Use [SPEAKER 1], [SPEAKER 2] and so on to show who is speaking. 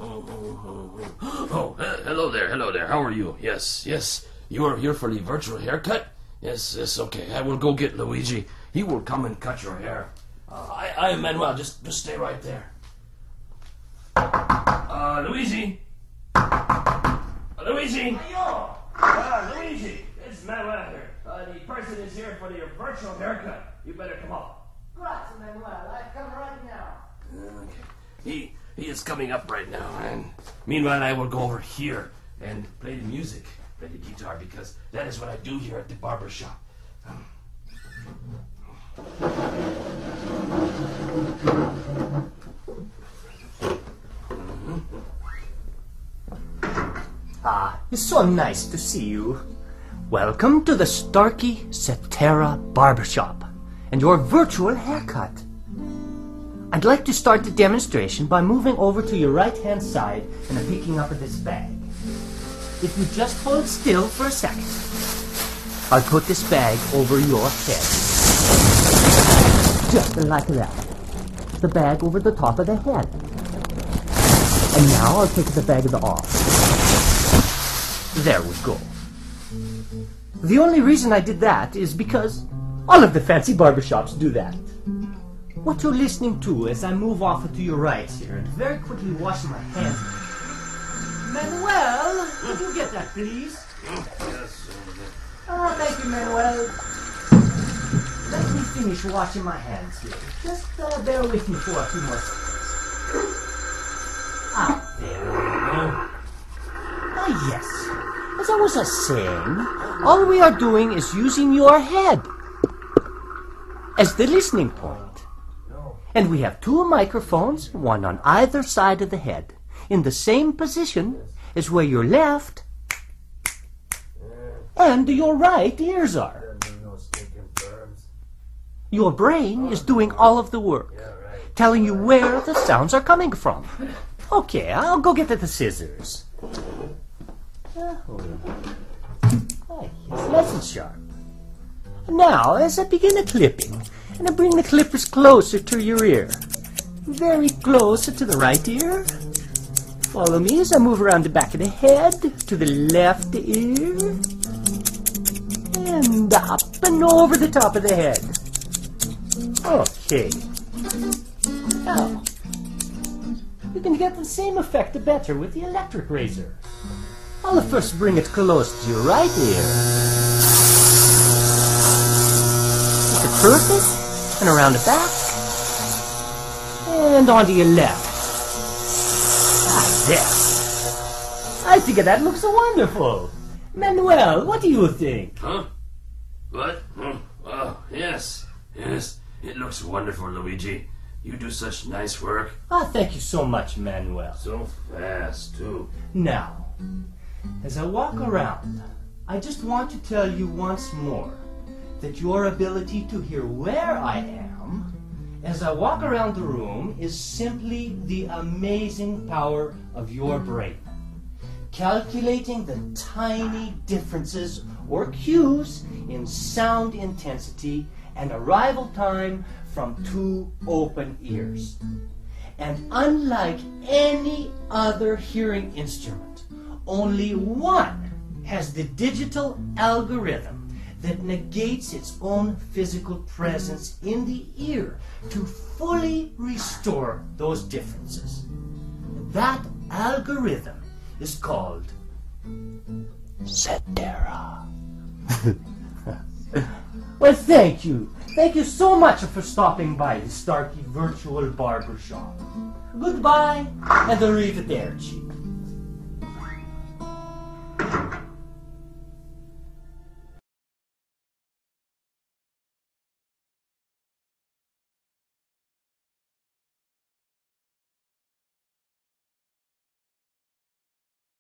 [SPEAKER 1] Oh, hello there. How are you? Yes. You are here for the virtual haircut? Yes, okay. I will go get Luigi. He will come and cut your hair. I am Manuel. Just stay right there. Luigi? Luigi? Luigi, it's Manuel here. The person is here for your virtual haircut. You better come up.
[SPEAKER 2] Grazie, Manuel. I come right now.
[SPEAKER 1] Okay. He is coming up right now, and meanwhile I will go over here and play the music, play the guitar, because that is what I do here at the barber shop.
[SPEAKER 2] It's so nice to see you. Welcome to the Starkey Cetera Barbershop and your virtual haircut. I'd like to start the demonstration by moving over to your right-hand side and picking up this bag. If you just hold still for a second, I'll put this bag over your head. Just like that. The bag over the top of the head. And now I'll take the bag off. There we go. The only reason I did that is because all of the fancy barbershops do that. What you're listening to as I move off to your right here and very quickly wash my hands. Manuel, could you get that, please?
[SPEAKER 1] Yes.
[SPEAKER 2] Thank you, Manuel. Let me finish washing my hands here. Just bear with me for a few more seconds. There we go. Yes. As I was saying, all we are doing is using your head as the listening point. And we have two microphones, one on either side of the head, in the same position as where your left and your right ears are. Your brain is doing all of the work, telling you where the sounds are coming from. Okay, I'll go get the scissors. It's nice and sharp. Now, as I begin the clipping, and I bring the clippers closer to your ear, very close to the right ear. Follow me as I move around the back of the head to the left ear, and up and over the top of the head. Okay. Now, you can get the same effect better with the electric razor. I'll first bring it close to your right ear. It's perfect. And around the back. And onto your left. There. I think that looks wonderful. Manuel, what do you think?
[SPEAKER 1] Huh? What? Oh, yes. It looks wonderful, Luigi. You do such nice work.
[SPEAKER 2] Thank you so much, Manuel.
[SPEAKER 1] So fast, too.
[SPEAKER 2] Now, as I walk around, I just want to tell you once more that your ability to hear where I am as I walk around the room is simply the amazing power of your brain. Calculating the tiny differences or cues in sound intensity and arrival time from two open ears. And unlike any other hearing instrument, only one has the digital algorithm that negates its own physical presence in the ear to fully restore those differences. That algorithm is called Cetera. Well, thank you. Thank you so much for stopping by the Starkey Virtual Barbershop. Goodbye and arrivederci.